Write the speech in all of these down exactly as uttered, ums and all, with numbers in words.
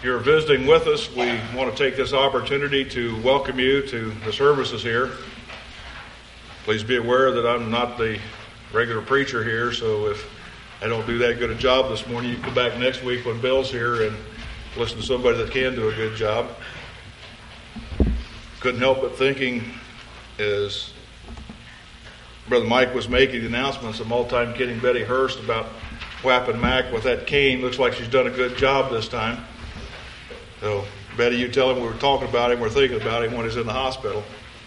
you're visiting with us, we want to take this opportunity to welcome you to the services here. Please be aware that I'm not the regular preacher here, so if I don't do that good a job this morning, you can come back next week when Bill's here and listen to somebody that can do a good job. Couldn't help but thinking, as Brother Mike was making the announcements, I'm all the time kidding Betty Hurst about whapping Mac with that cane. Looks like she's done a good job this time. So, Betty, you tell him we were talking about him, we're thinking about him when he's in the hospital.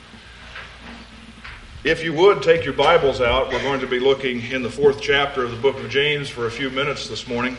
If you would, take your Bibles out. We're going to be looking in the fourth chapter of the book of James for a few minutes this morning.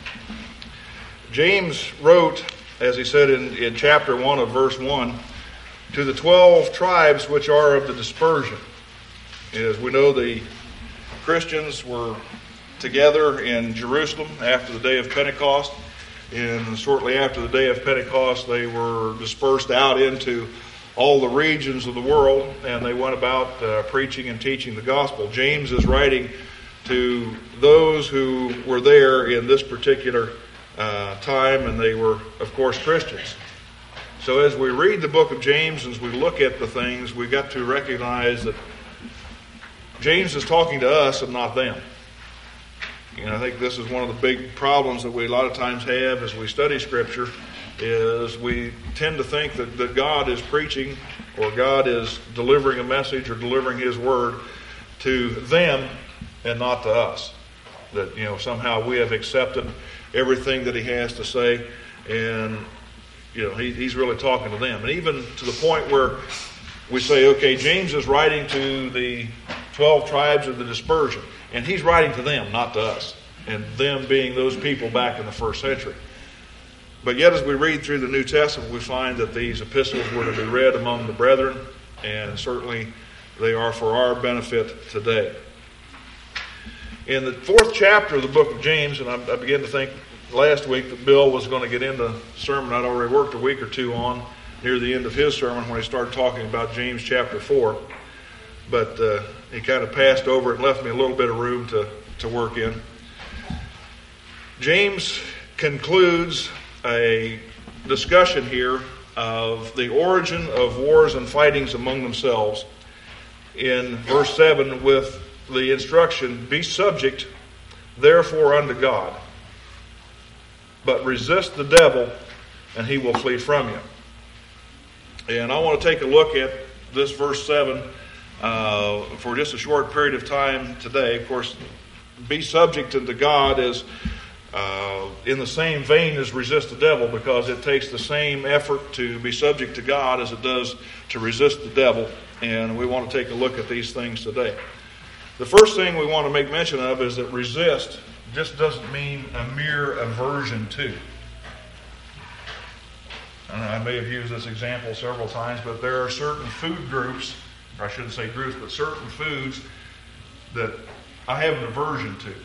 James wrote, as he said in, in chapter one of verse one, to the twelve tribes which are of the dispersion. As we know, the Christians were together in Jerusalem after the day of Pentecost. And shortly after the day of Pentecost, they were dispersed out into all the regions of the world, and they went about uh, preaching and teaching the gospel. James is writing to those who were there in this particular uh, time, and they were, of course, Christians. So as we read the book of James, as we look at the things, we've got to recognize that James is talking to us and not them. And I think this is one of the big problems that we a lot of times have as we study Scripture, is we tend to think that, that God is preaching or God is delivering a message or delivering His Word to them and not to us. That, you know, somehow we have accepted everything that He has to say, and, you know, he, He's really talking to them. And even to the point where we say, okay, James is writing to the twelve tribes of the dispersion. And he's writing to them, not to us. And them being those people back in the first century. But yet as we read through the New Testament, we find that these epistles were to be read among the brethren. And certainly they are for our benefit today. In the fourth chapter of the book of James, and I, I began to think last week that Bill was going to get into a sermon I'd already worked a week or two on near the end of his sermon when he started talking about James chapter four. But uh, he kind of passed over it and left me a little bit of room to, to work in. James concludes a discussion here of the origin of wars and fightings among themselves in verse seven with the instruction, be subject therefore unto God, but resist the devil and he will flee from you. And I want to take a look at this verse seven Uh, for just a short period of time today. Of course, be subject unto God is uh, in the same vein as resist the devil, because it takes the same effort to be subject to God as it does to resist the devil. And we want to take a look at these things today. The first thing we want to make mention of is that resist just doesn't mean a mere aversion to. I may have used this example several times, but there are certain food groups, or I shouldn't say groups, but certain foods that I have an aversion to.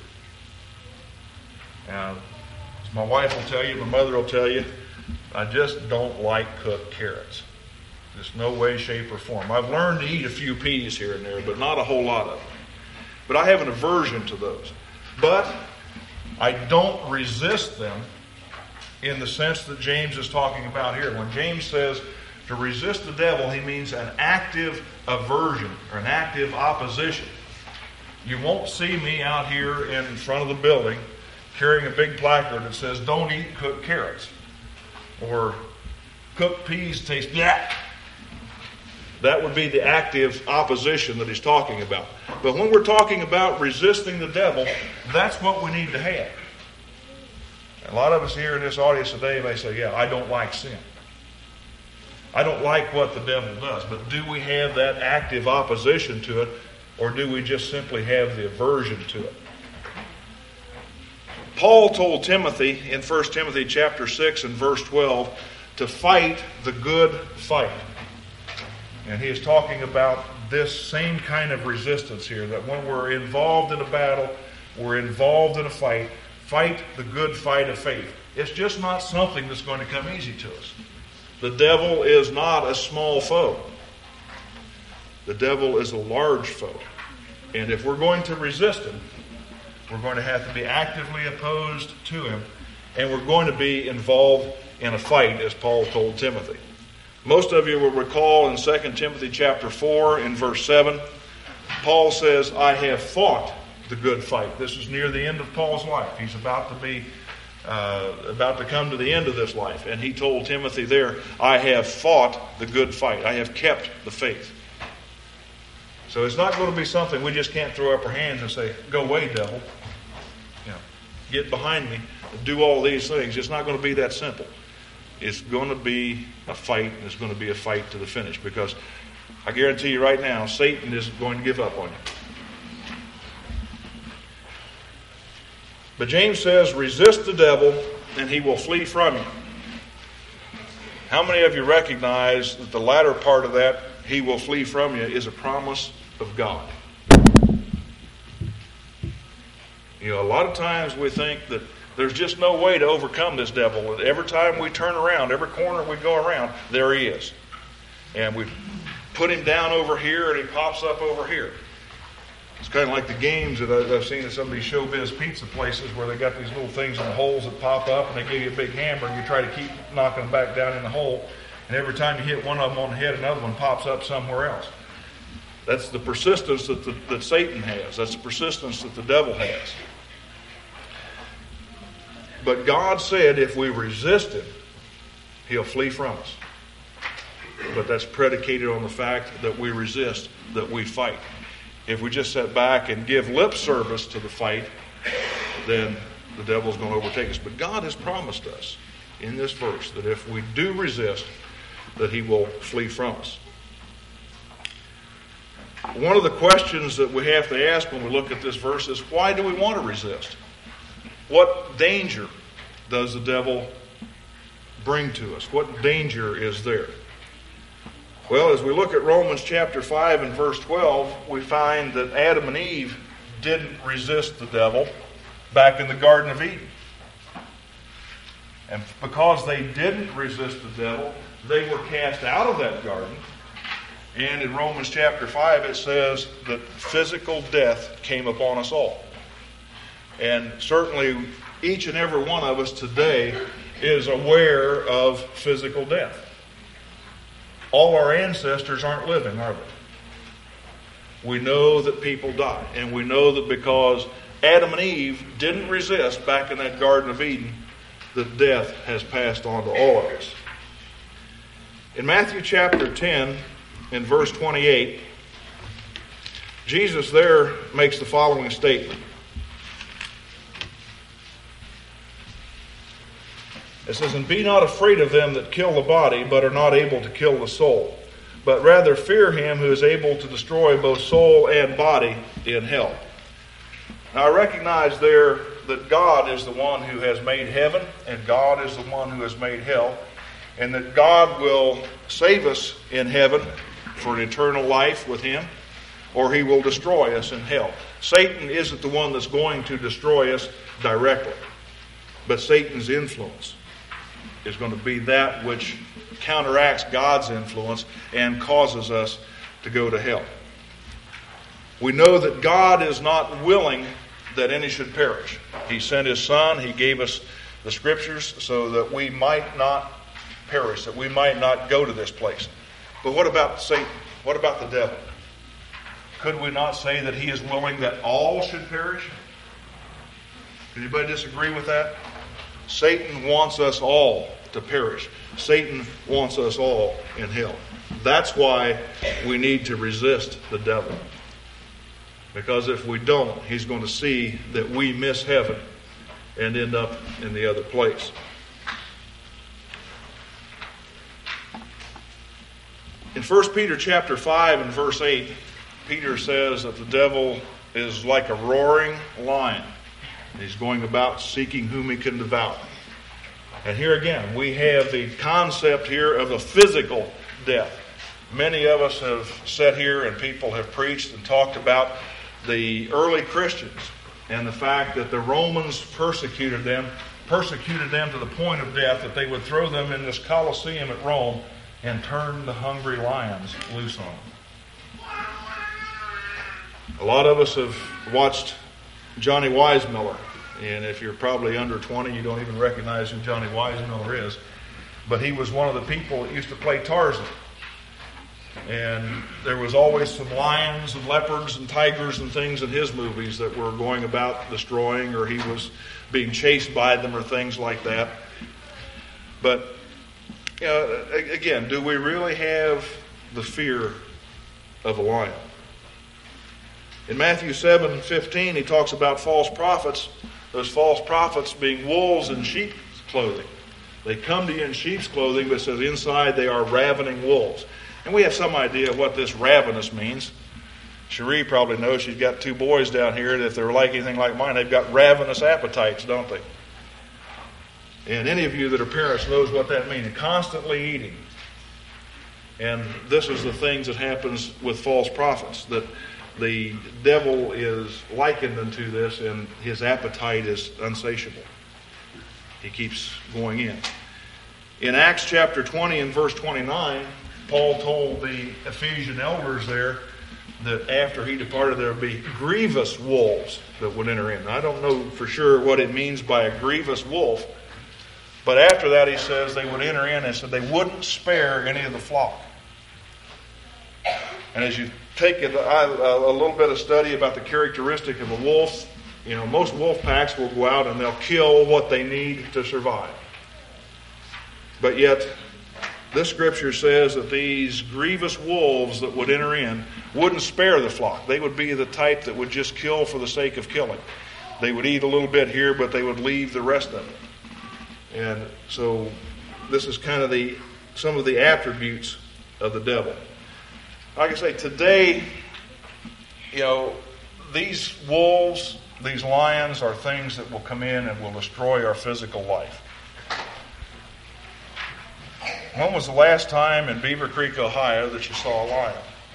Now, as my wife will tell you, my mother will tell you, I just don't like cooked carrots. Just no way, shape, or form. I've learned to eat a few peas here and there, but not a whole lot of them. But I have an aversion to those. But I don't resist them in the sense that James is talking about here. When James says to resist the devil, he means an active aversion or an active opposition. You won't see me out here in front of the building carrying a big placard that says, don't eat cooked carrots. Or cooked peas taste blah. That would be the active opposition that he's talking about. But when we're talking about resisting the devil, that's what we need to have. A lot of us here in this audience today may say, yeah, I don't like sin. I don't like what the devil does. But do we have that active opposition to it, or do we just simply have the aversion to it? Paul told Timothy in First Timothy chapter six and verse twelve to fight the good fight. And he is talking about this same kind of resistance here, that when we're involved in a battle, we're involved in a fight, fight the good fight of faith. It's just not something that's going to come easy to us. The devil is not a small foe. The devil is a large foe. And if we're going to resist him, we're going to have to be actively opposed to him, and we're going to be involved in a fight, as Paul told Timothy. Most of you will recall in Second Timothy chapter four in verse seven, Paul says, I have fought the good fight. This is near the end of Paul's life. He's about to be uh, about to come to the end of this life. And he told Timothy there, I have fought the good fight. I have kept the faith. So it's not going to be something we just can't throw up our hands and say, go away, devil. You know, get behind me. Do all these things. It's not going to be that simple. It's going to be a fight, and it's going to be a fight to the finish, because I guarantee you right now, Satan isn't going to give up on you. But James says, resist the devil, and he will flee from you. How many of you recognize that the latter part of that, he will flee from you, is a promise of God? You know, a lot of times we think that there's just no way to overcome this devil. Every time we turn around, every corner we go around, there he is. And we put him down over here, and he pops up over here. It's kind of like the games that I've seen in some of these showbiz pizza places where they got these little things in the holes that pop up, and they give you a big hammer, and you try to keep knocking them back down in the hole. And every time you hit one of them on the head, another one pops up somewhere else. That's the persistence that, the, that Satan has. That's the persistence that the devil has. But God said if we resist him, he'll flee from us. But that's predicated on the fact that we resist, that we fight. If we just sit back and give lip service to the fight, then the devil's going to overtake us. But God has promised us in this verse that if we do resist, that he will flee from us. One of the questions that we have to ask when we look at this verse is, why do we want to resist? What danger does the devil bring to us? What danger is there? Well, as we look at Romans chapter five and verse twelve, we find that Adam and Eve didn't resist the devil back in the Garden of Eden. And because they didn't resist the devil, they were cast out of that garden. And in Romans chapter five, it says that physical death came upon us all. And certainly each and every one of us today is aware of physical death. All our ancestors aren't living, are they? We know that people die. And we know that because Adam and Eve didn't resist back in that Garden of Eden, that death has passed on to all of us. In Matthew chapter ten, in verse twenty-eight, Jesus there makes the following statement. It says, and be not afraid of them that kill the body, but are not able to kill the soul, but rather fear him who is able to destroy both soul and body in hell. Now I recognize there that God is the one who has made heaven, and God is the one who has made hell, and that God will save us in heaven for an eternal life with him, or he will destroy us in hell. Satan isn't the one that's going to destroy us directly, but Satan's influence is going to be that which counteracts God's influence and causes us to go to hell. We know that God is not willing that any should perish. He sent his Son. He gave us the Scriptures so that we might not perish, that we might not go to this place. But what about Satan? What about the devil? Could we not say that he is willing that all should perish? Can anybody disagree with that? Satan wants us all to perish. Satan wants us all in hell. That's why we need to resist the devil. Because if we don't, he's going to see that we miss heaven and end up in the other place. In First Peter chapter five and verse eight, Peter says that the devil is like a roaring lion. He's going about seeking whom he can devour. And here again, we have the concept here of a physical death. Many of us have sat here and people have preached and talked about the early Christians and the fact that the Romans persecuted them, persecuted them to the point of death, that they would throw them in this Colosseum at Rome and turn the hungry lions loose on them. A lot of us have watched Johnny Weissmuller. And if you're probably under twenty, you don't even recognize who Johnny Weissmuller is. but he was one of the people that used to play Tarzan. And there was always some lions and leopards and tigers and things in his movies that were going about destroying, or he was being chased by them or things like that. But, you know, again, do we really have the fear of a lion? In Matthew seven fifteen, he talks about false prophets, those false prophets being wolves in sheep's clothing. They come to you in sheep's clothing, but it says inside they are ravening wolves. And we have some idea of what this ravenous means. Cherie probably knows. She's got two boys down here that if they're like anything like mine, they've got ravenous appetites, don't they? And any of you that are parents knows what that means. Constantly eating. And this is the things that happens with false prophets, that the devil is likened unto this, and his appetite is insatiable. He keeps going in. In Acts chapter twenty and verse twenty-nine, Paul told the Ephesian elders there that after he departed there would be grievous wolves that would enter in. I don't know for sure what it means by a grievous wolf, but after that he says they would enter in and said they wouldn't spare any of the flock. And as you take a, a little bit of study about the characteristic of a wolf, you know, most wolf packs will go out and they'll kill what they need to survive. But yet, this scripture says that these grievous wolves that would enter in wouldn't spare the flock. They would be the type that would just kill for the sake of killing. They would eat a little bit here, but they would leave the rest of it. And so this is kind of the some of the attributes of the devil. Like I say, today, you know, these wolves, these lions are things that will come in and will destroy our physical life. When was the last time in Beaver Creek, Ohio, that you saw a lion?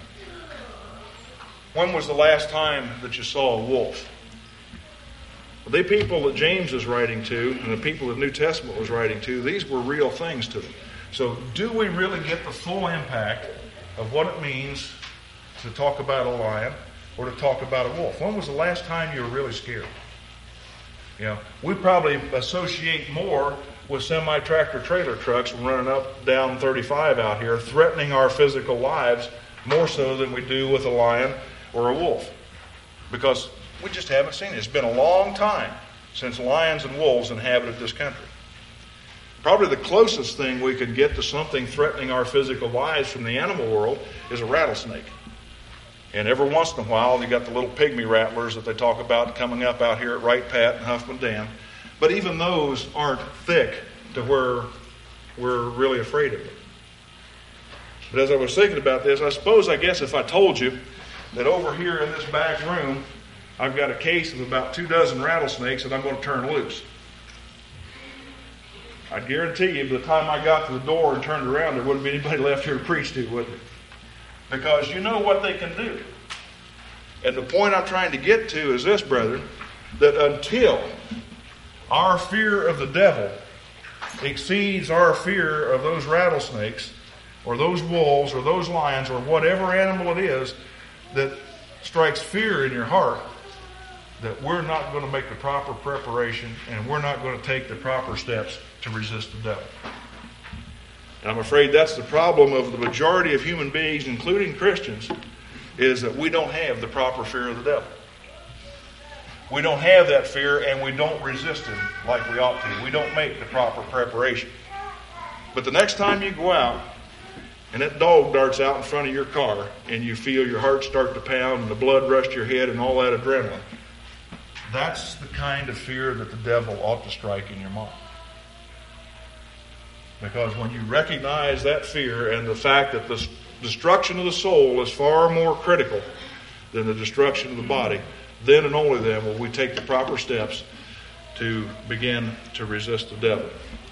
When was the last time that you saw a wolf? The people that James is writing to, and the people the New Testament was writing to, these were real things to them. So do we really get the full impact of what it means to talk about a lion or to talk about a wolf? When was the last time you were really scared? You know, we probably associate more with semi-tractor trailer trucks running up down thirty-five out here, threatening our physical lives more so than we do with a lion or a wolf. Because we just haven't seen it. It's been a long time since lions and wolves inhabited this country. Probably the closest thing we could get to something threatening our physical lives from the animal world is a rattlesnake. And every once in a while, you got the little pygmy rattlers that they talk about coming up out here at Wright Pat and Huffman Dam. But even those aren't thick to where we're really afraid of them. But as I was thinking about this, I suppose, I guess if I told you that over here in this back room, I've got a case of about two dozen rattlesnakes that I'm going to turn loose. I guarantee you by the time I got to the door and turned around, there wouldn't be anybody left here to preach to, would there? Because you know what they can do. And the point I'm trying to get to is this, brethren, that until our fear of the devil exceeds our fear of those rattlesnakes or those wolves or those lions or whatever animal it is that strikes fear in your heart, that we're not going to make the proper preparation and we're not going to take the proper steps to resist the devil. And I'm afraid that's the problem of the majority of human beings, including Christians, is that we don't have the proper fear of the devil. We don't have that fear and we don't resist him like we ought to. We don't make the proper preparation. But the next time you go out and that dog darts out in front of your car and you feel your heart start to pound and the blood rush to your head and all that adrenaline, that's the kind of fear that the devil ought to strike in your mind. Because when you recognize that fear and the fact that the destruction of the soul is far more critical than the destruction of the body, then and only then will we take the proper steps to begin to resist the devil.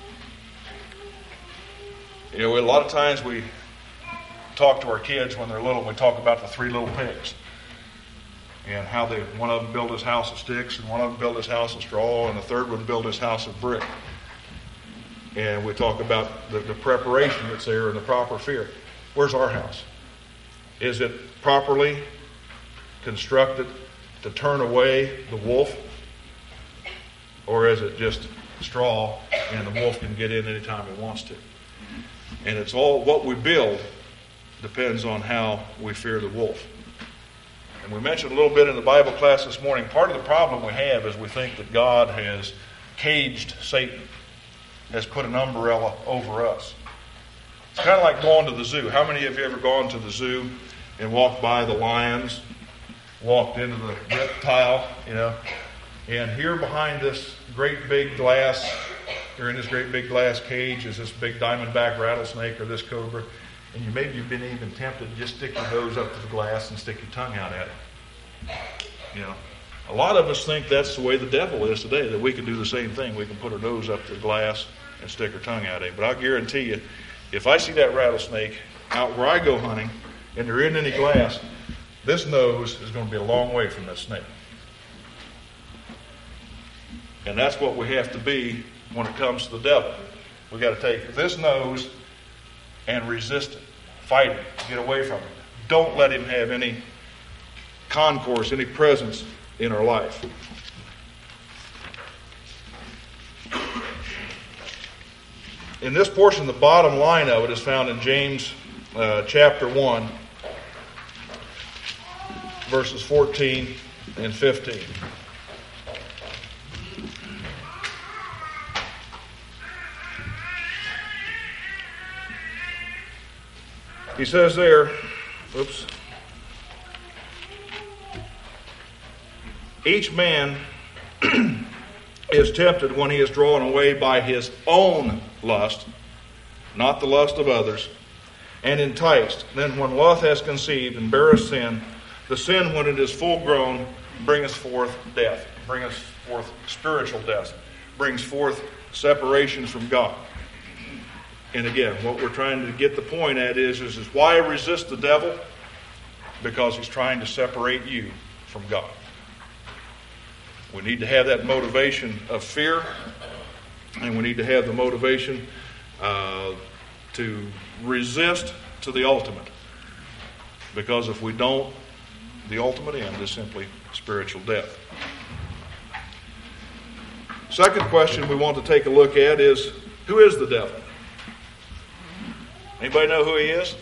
You know, a lot of times we talk to our kids when they're little, and we talk about the three little pigs. And how they, one of them built his house of sticks, and one of them built his house of straw, and the third one built his house of brick. And we talk about the, the preparation that's there and the proper fear. Where's our house? Is it properly constructed to turn away the wolf? Or is it just straw and the wolf can get in anytime he wants to? And it's all what we build depends on how we fear the wolf. And we mentioned a little bit in the Bible class this morning, part of the problem we have is we think that God has caged Satan, has put an umbrella over us. It's kind of like going to the zoo. How many of you ever gone to the zoo and walked by the lions, walked into the reptile, you know, and here behind this great big glass, or in this great big glass cage, is this big diamondback rattlesnake or this cobra. And you maybe you've been even tempted to just stick your nose up to the glass and stick your tongue out at it. You know, a lot of us think that's the way the devil is today, that we can do the same thing. We can put our nose up to the glass and stick our tongue out at it. But I'll guarantee you, if I see that rattlesnake out where I go hunting and there isn't any glass, this nose is going to be a long way from that snake. And that's what we have to be when it comes to the devil. We've got to take this nose and resist it. Fight it. Get away from it. Don't let him have any concourse, any presence in our life. In this portion, the bottom line of it is found in James uh, chapter one, verses fourteen and fifteen. He says there, oops, each man is tempted when he is drawn away by his own lust, not the lust of others, and enticed. Then when lust has conceived and beareth sin, the sin, when it is full grown, bringeth forth death, bringeth forth spiritual death, brings forth separation from God. And again, what we're trying to get the point at is, is, is why resist the devil? Because he's trying to separate you from God. We need to have that motivation of fear, and we need to have the motivation uh, to resist to the ultimate. Because if we don't, the ultimate end is simply spiritual death. Second question we want to take a look at is, who is the devil? Anybody know who he is?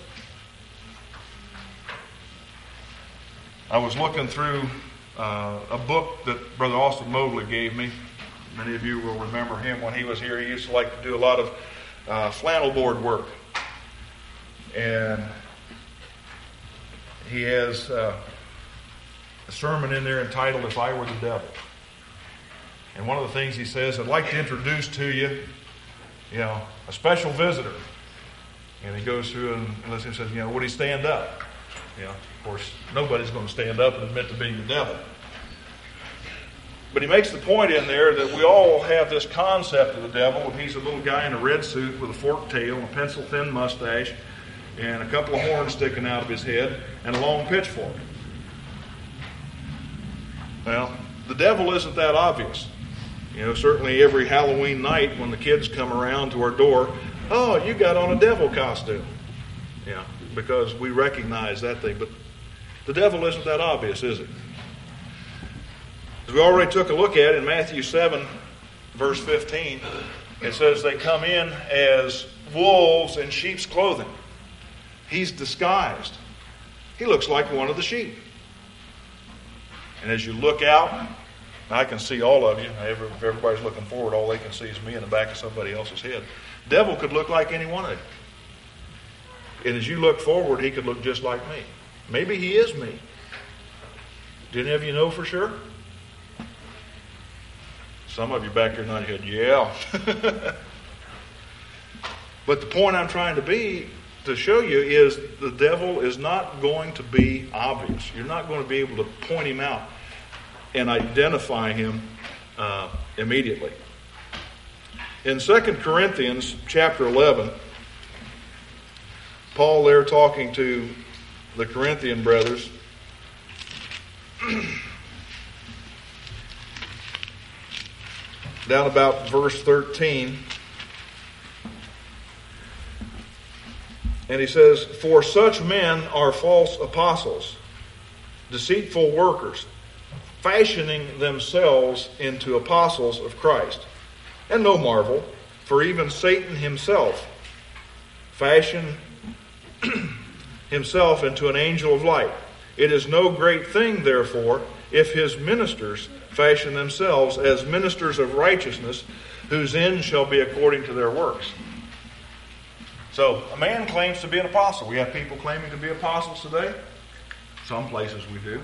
I was looking through uh, a book that Brother Austin Mobley gave me. Many of you will remember him when he was here. He used to like to do a lot of uh, flannel board work. And he has uh, a sermon in there entitled, If I Were the Devil. And one of the things he says, I'd like to introduce to you, you know, a special visitor. And he goes through and listens and says, you know, would he stand up? You know, of course, nobody's going to stand up and admit to being the devil. But he makes the point in there that we all have this concept of the devil. He's a little guy in a red suit with a forked tail, and a pencil-thin mustache, and a couple of horns sticking out of his head, and a long pitchfork. Well, the devil isn't that obvious. You know, certainly every Halloween night when the kids come around to our door, oh, you got on a devil costume. Yeah, because we recognize that thing. But the devil isn't that obvious, is it? As we already took a look at in Matthew seven, verse fifteen, it says they come in as wolves in sheep's clothing. He's disguised. He looks like one of the sheep. And as you look out, I can see all of you. If everybody's looking forward, all they can see is me in the back of somebody else's head. Devil could look like any one of you. And as you look forward, he could look just like me. Maybe he is me. Do any of you know for sure? Some of you back there nodding your head, yeah. But the point I'm trying to be, to show you, is the devil is not going to be obvious. You're not going to be able to point him out and identify him uh, immediately. In Second Corinthians chapter eleven, Paul there talking to the Corinthian brothers, down about verse thirteen, and he says, for such men are false apostles, deceitful workers, fashioning themselves into apostles of Christ. And no marvel, for even Satan himself fashion himself into an angel of light. It is no great thing, therefore, if his ministers fashion themselves as ministers of righteousness, whose end shall be according to their works. So, a man claims to be an apostle. We have people claiming to be apostles today. Some places we do.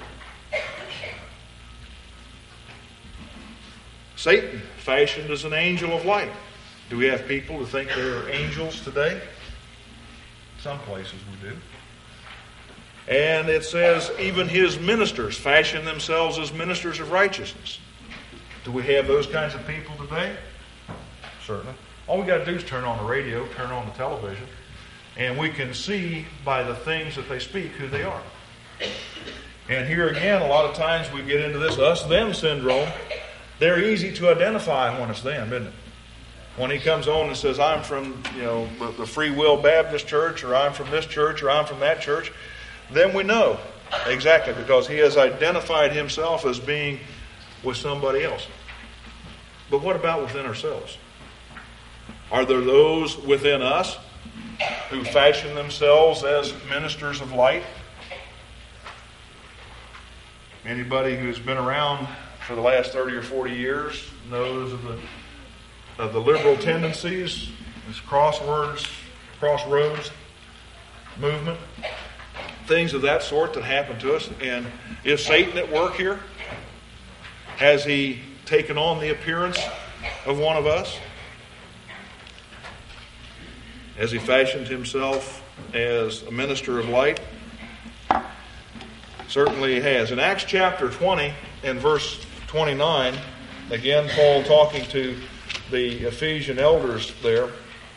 Satan, fashioned as an angel of light. Do we have people who think they're angels today? Some places we do. And it says, even his ministers fashion themselves as ministers of righteousness. Do we have those kinds of people today? Certainly. All we got to do is turn on the radio, turn on the television, and we can see by the things that they speak who they are. And here again, a lot of times we get into this us-them syndrome. They're easy to identify when it's them, isn't it? When he comes on and says, I'm from, you know, the Free Will Baptist Church, or I'm from this church, or I'm from that church, then we know exactly, because he has identified himself as being with somebody else. But what about within ourselves? Are there those within us who fashion themselves as ministers of light? Anybody who's been around for the last thirty or forty years knows of the of the liberal tendencies, this crosswords, crossroads movement, things of that sort that happen to us. And is Satan at work here? Has he taken on the appearance of one of us? Has he fashioned himself as a minister of light? Certainly he has. In Acts chapter twenty and verse twenty-nine, again, Paul talking to the Ephesian elders there,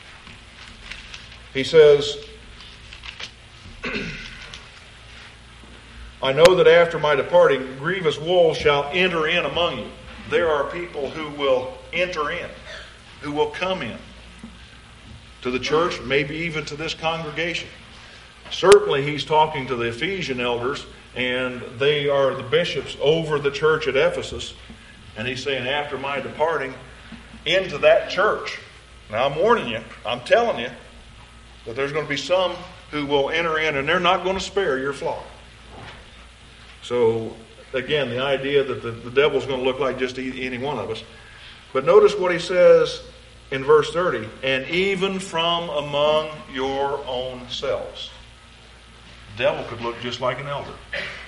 he says, I know that after my departing, grievous wolves shall enter in among you. There are people who will enter in, who will come in to the church, maybe even to this congregation. Certainly he's talking to the Ephesian elders, and they are the bishops over the church at Ephesus. And he's saying, after my departing into that church. Now I'm warning you, I'm telling you, that there's going to be some who will enter in, and they're not going to spare your flock. So, again, the idea that the, the devil's going to look like just any one of us. But notice what he says in verse thirty, and even from among your own selves. The devil could look just like an elder.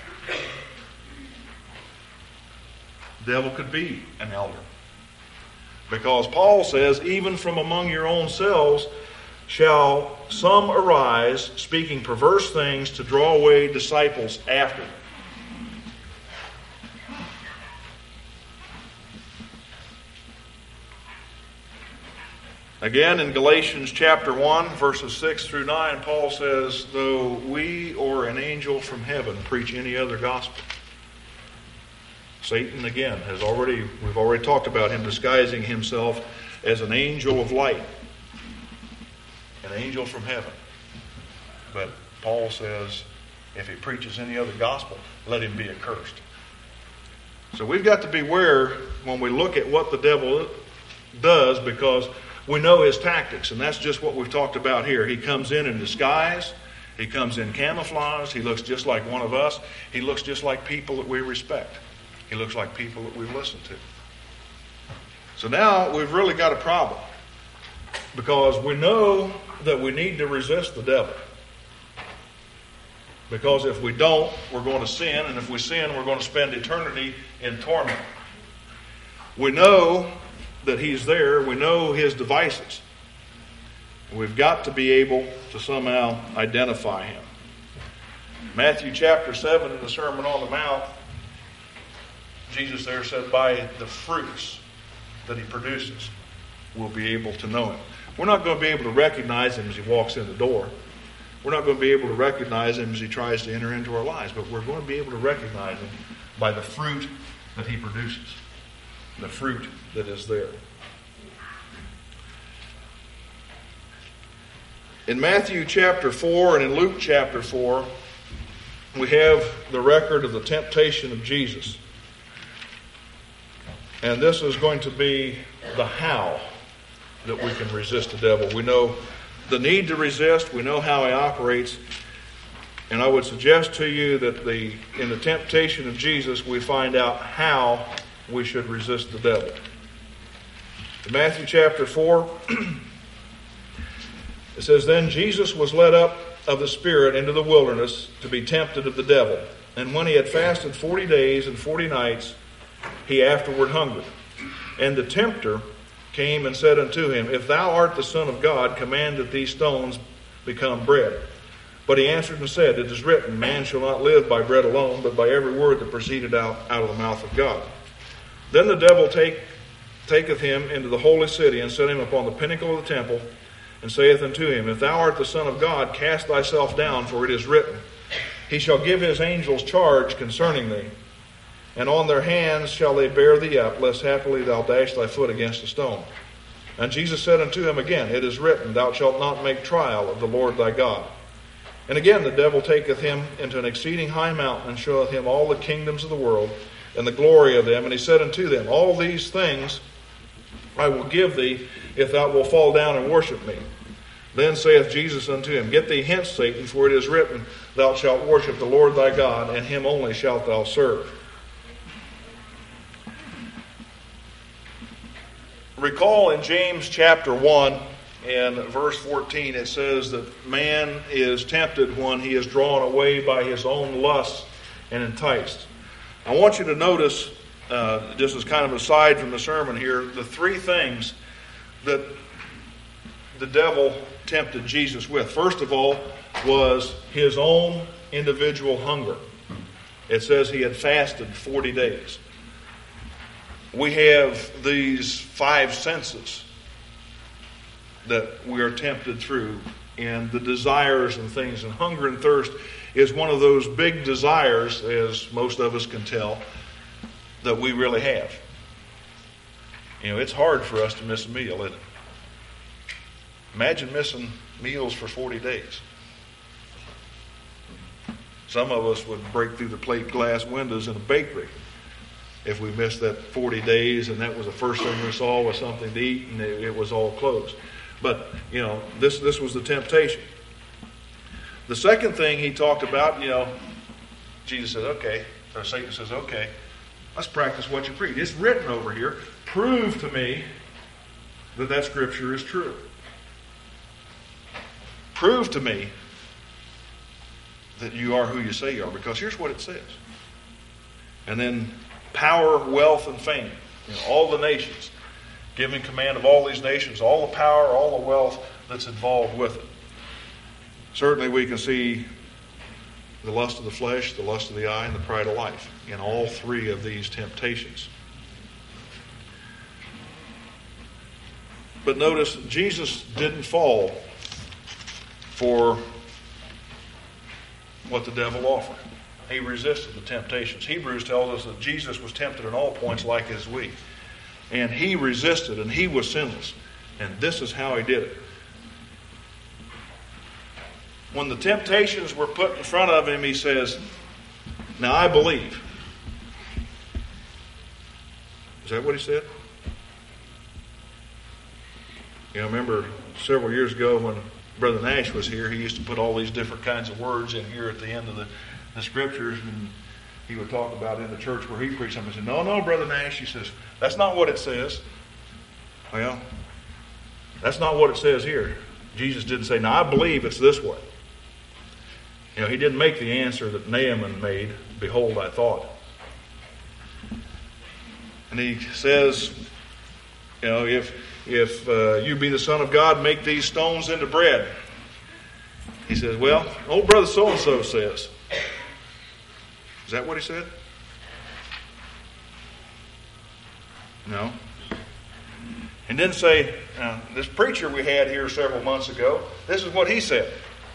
The devil could be an elder. Because Paul says, even from among your own selves shall some arise, speaking perverse things to draw away disciples after them. Again, in Galatians chapter one, verses six through nine, Paul says, though we or an angel from heaven preach any other gospel. Satan, again, has already, we've already talked about him disguising himself as an angel of light. An angel from heaven. But Paul says, if he preaches any other gospel, let him be accursed. So we've got to beware when we look at what the devil does, because we know his tactics, and that's just what we've talked about here. He comes in in disguise. He comes in camouflage. He looks just like one of us. He looks just like people that we respect. He looks like people that we've listened to. So now we've really got a problem, because we know that we need to resist the devil. Because if we don't, we're going to sin, and if we sin, we're going to spend eternity in torment. We know that he's there. We know his devices. We've got to be able to somehow identify him. Matthew chapter seven, in the Sermon on the Mount, Jesus there said, by the fruits that he produces, we'll be able to know him. We're not going to be able to recognize him as he walks in the door. We're not going to be able to recognize him as he tries to enter into our lives, but we're going to be able to recognize him by the fruit that he produces. The fruit that is there. In Matthew chapter four and in Luke chapter four, we have the record of the temptation of Jesus. And this is going to be the how that we can resist the devil. We know the need to resist. We know how he operates. And I would suggest to you that the in the temptation of Jesus, we find out how we should resist the devil. In Matthew chapter four, it says, Then Jesus was led up of the Spirit into the wilderness to be tempted of the devil. And when he had fasted forty days and forty nights, he afterward hungered. And the tempter came and said unto him, If thou art the Son of God, command that these stones become bread. But he answered and said, It is written, Man shall not live by bread alone, but by every word that proceeded out, out of the mouth of God. Then the devil take, taketh him into the holy city, and set him upon the pinnacle of the temple, and saith unto him, If thou art the Son of God, cast thyself down, for it is written, He shall give his angels charge concerning thee, and on their hands shall they bear thee up, lest happily thou dash thy foot against a stone. And Jesus said unto him again, It is written, Thou shalt not make trial of the Lord thy God. And again the devil taketh him into an exceeding high mountain, and showeth him all the kingdoms of the world, and the glory of them. And he said unto them, All these things I will give thee, if thou wilt fall down and worship me. Then saith Jesus unto him, Get thee hence, Satan, for it is written, Thou shalt worship the Lord thy God, and him only shalt thou serve. Recall in James chapter one and verse fourteen, it says that man is tempted when he is drawn away by his own lusts and enticed. I want you to notice, uh, just as kind of aside from the sermon here, the three things that the devil tempted Jesus with. First of all was his own individual hunger. It says he had fasted forty days. We have these five senses that we are tempted through, and the desires and things. And hunger and thirst is one of those big desires, as most of us can tell, that we really have. You know, it's hard for us to miss a meal, isn't it? Imagine missing meals for forty days. Some of us would break through the plate glass windows in a bakery if we missed that forty days, and that was the first thing we saw was something to eat, and it, it was all closed. But, you know, this this was the temptation. The second thing he talked about, you know, Jesus said, okay, or Satan says, okay, let's practice what you preach. It's written over here. Prove to me that that scripture is true. Prove to me that you are who you say you are, because here's what it says. And then power, wealth, and fame. You know, all the nations. Giving command of all these nations, all the power, all the wealth that's involved with it. Certainly we can see the lust of the flesh, the lust of the eye, and the pride of life in all three of these temptations. But notice, Jesus didn't fall for what the devil offered. He resisted the temptations. Hebrews tells us that Jesus was tempted in all points like as we. And he resisted, and he was sinless. And this is how he did it. When the temptations were put in front of him, he says, now I believe. Is that what he said? You know, I remember several years ago when Brother Nash was here, he used to put all these different kinds of words in here at the end of the, the scriptures, and he would talk about in the church where he preached something. He said, no, no, Brother Nash, he says, that's not what it says. Well, that's not what it says here. Jesus didn't say, now I believe it's this way. You know, he didn't make the answer that Naaman made, behold, I thought. And he says, you know, if if uh, you be the Son of God, make these stones into bread. He says, well, old brother so-and-so says. Is that what he said? No. And didn't say, uh, this preacher we had here several months ago, this is what he said.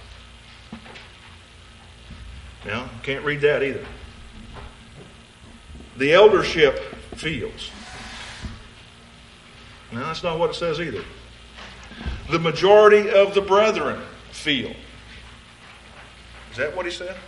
Now, can't read that either. The eldership feels. No, that's not what it says either. The majority of the brethren feel. Is that what he said?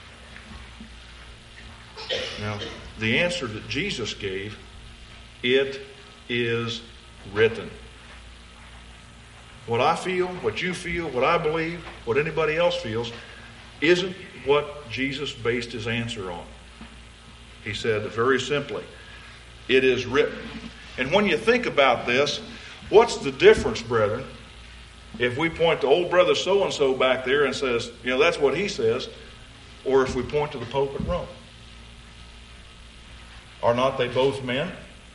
Now, the answer that Jesus gave, it is written. What I feel, what you feel, what I believe, what anybody else feels, isn't what Jesus based his answer on. He said very simply, it is written. And when you think about this, what's the difference, brethren, if we point to old brother so-and-so back there and says, you know, that's what he says, or if we point to the Pope at Rome? Are not they both men?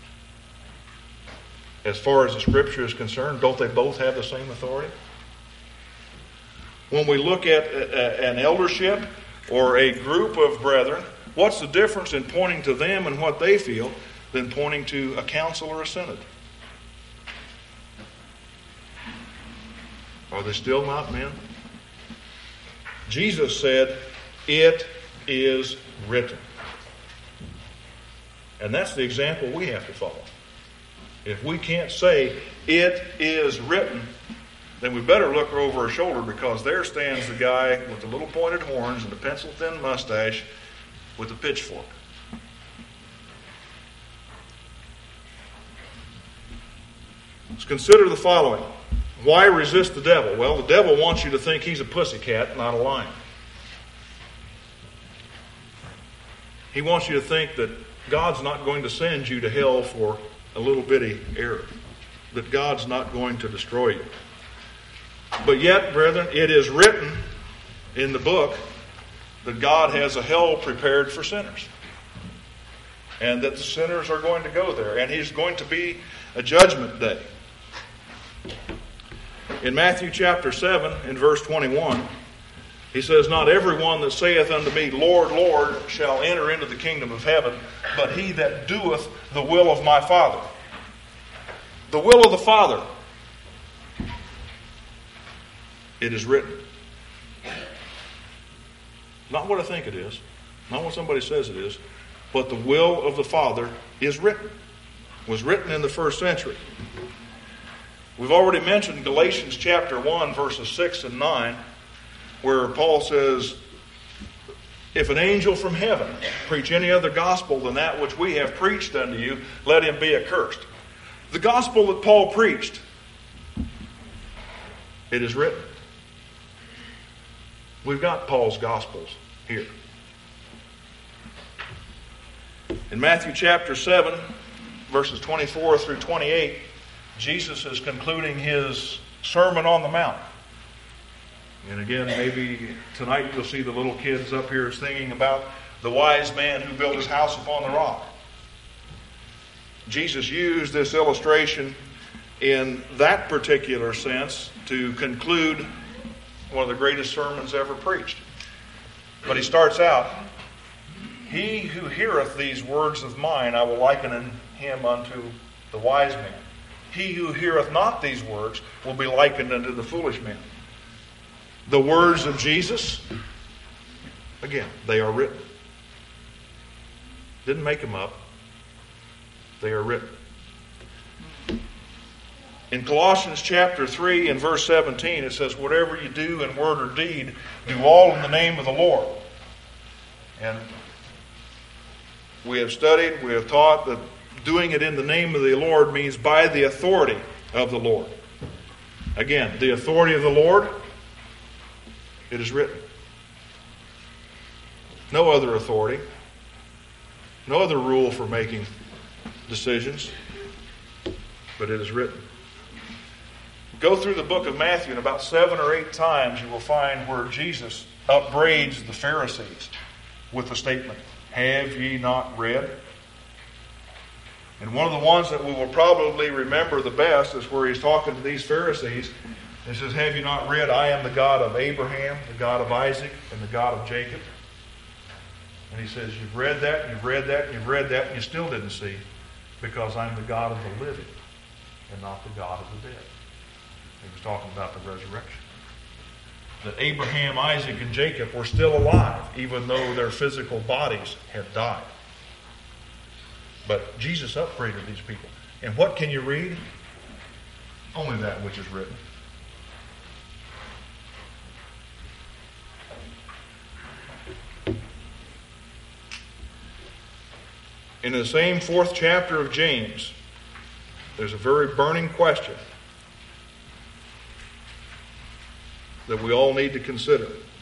As far as the Scripture is concerned, don't they both have the same authority? When we look at an eldership or a group of brethren, what's the difference in pointing to them and what they feel than pointing to a council or a synod? Are they still not men? Jesus said, it is written. And that's the example we have to follow. If we can't say, it is written, then we better look over our shoulder, because there stands the guy with the little pointed horns and the pencil-thin mustache with the pitchfork. Let's consider the following. Why resist the devil? Well, the devil wants you to think he's a pussycat, not a lion. He wants you to think that God's not going to send you to hell for a little bitty error, that God's not going to destroy you. But yet, brethren, it is written in the book that God has a hell prepared for sinners, and that the sinners are going to go there, and he's going to be a judgment day. In Matthew chapter seven, in verse twenty-one, he says, not everyone that saith unto me, Lord, Lord, shall enter into the kingdom of heaven, but he that doeth the will of my Father. The will of the Father. It is written. Not what I think it is, not what somebody says it is, but the will of the Father is written. Was written in the first century. We've already mentioned Galatians chapter one, verses six and nine, where Paul says, if an angel from heaven preach any other gospel than that which we have preached unto you, let him be accursed. The gospel that Paul preached, it is written. We've got Paul's gospels here. In Matthew chapter seven, verses twenty-four through twenty-eight, Jesus is concluding his Sermon on the Mount. And again, maybe tonight you'll see the little kids up here singing about the wise man who built his house upon the rock. Jesus used this illustration in that particular sense to conclude one of the greatest sermons ever preached. But he starts out, he who heareth these words of mine, I will liken him unto the wise man. He who heareth not these words will be likened unto the foolish man. The words of Jesus, again, they are written. Didn't make them up. They are written. In Colossians chapter three and verse seventeen, it says, whatever you do in word or deed, do all in the name of the Lord. And we have studied, we have taught that doing it in the name of the Lord means by the authority of the Lord. Again, the authority of the Lord, it is written. No other authority, no other rule for making decisions, but it is written. Go through the book of Matthew, and about seven or eight times you will find where Jesus upbraids the Pharisees with the statement, have ye not read? And one of the ones that we will probably remember the best is where he's talking to these Pharisees. He says, have you not read, I am the God of Abraham, the God of Isaac, and the God of Jacob? And he says, you've read that, and you've read that, and you've read that, and you still didn't see, because I'm the God of the living and not the God of the dead. He was talking about the resurrection. That Abraham, Isaac, and Jacob were still alive, even though their physical bodies had died. But Jesus upbraided these people. And what can you read? Only that which is written. In the same fourth chapter of James, there's a very burning question. that we all need to consider.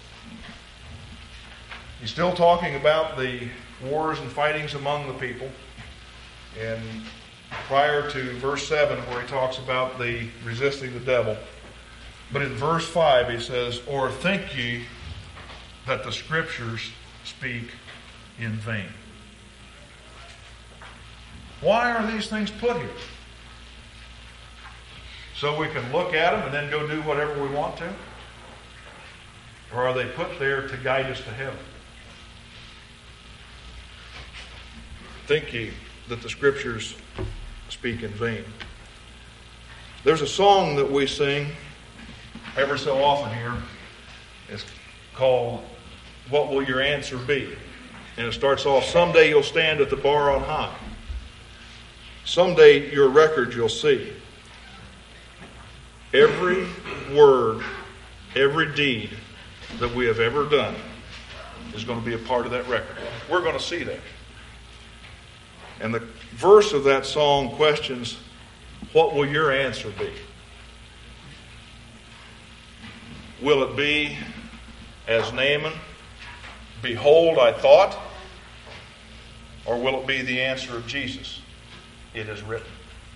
He's still talking about the wars and fightings among the people. And prior to verse seven, where he talks about the resisting the devil. But in verse five, he says, "Or think ye that the Scriptures speak in vain?" Why are these things put here? So we can look at them and then go do whatever we want to? Or are they put there to guide us to heaven? Think ye that the Scriptures speak in vain? There's a song that we sing ever so often here. It's called "What Will Your Answer Be?" And it starts off, "Someday you'll stand at the bar on high. Someday your record you'll see. Every word, every deed that we have ever done is going to be a part of that record. We're going to see that." And the verse of that song questions, what will your answer be? Will it be, as Naaman, "Behold, I thought"? Or will it be the answer of Jesus, "It is written"?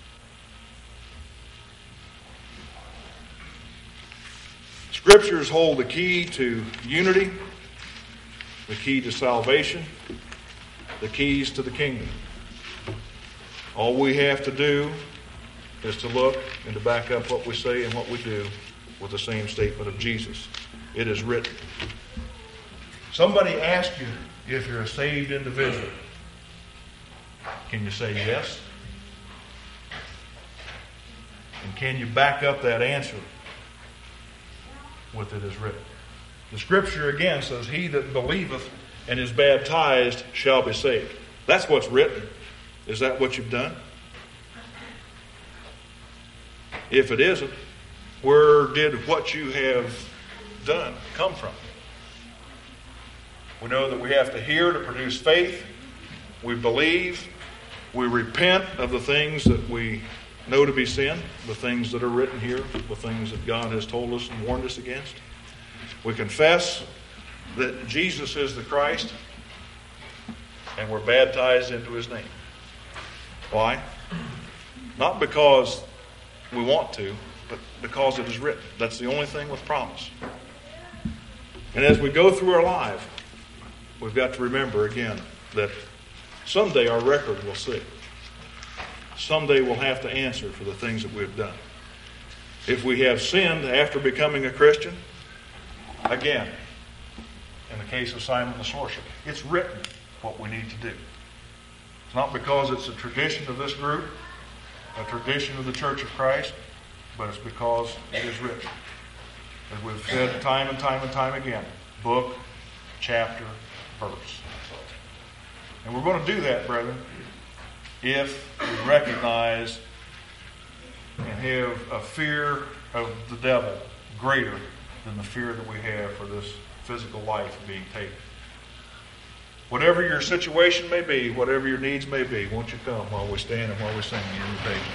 Scriptures hold the key to unity, the key to salvation, the keys to the kingdom. All we have to do is to look and to back up what we say and what we do with the same statement of Jesus. It is written. Somebody asks you if you're a saved individual. Can you say yes? And can you back up that answer with "it is written"? The Scripture again says, "He that believeth and is baptized shall be saved." That's what's written. Is that what you've done? If it isn't, where did what you have done come from? We know that we have to hear to produce faith. We believe. We repent of the things that we know to be sin, the things that are written here, the things that God has told us and warned us against. We confess that Jesus is the Christ, and we're baptized into His name. Why? Not because we want to, but because it is written. That's the only thing with promise. And as we go through our life, we've got to remember again that someday our record will see. Someday we'll have to answer for the things that we've done. If we have sinned after becoming a Christian, again, in the case of Simon the sorcerer, it's written what we need to do. It's not because it's a tradition of this group, a tradition of the Church of Christ, but it's because it is written. As we've said time and time and time again, book, chapter, verse. And we're going to do that, brethren, if we recognize and have a fear of the devil greater than the fear that we have for this physical life being taken. Whatever your situation may be, whatever your needs may be, won't you come while we stand and while we sing the invitation?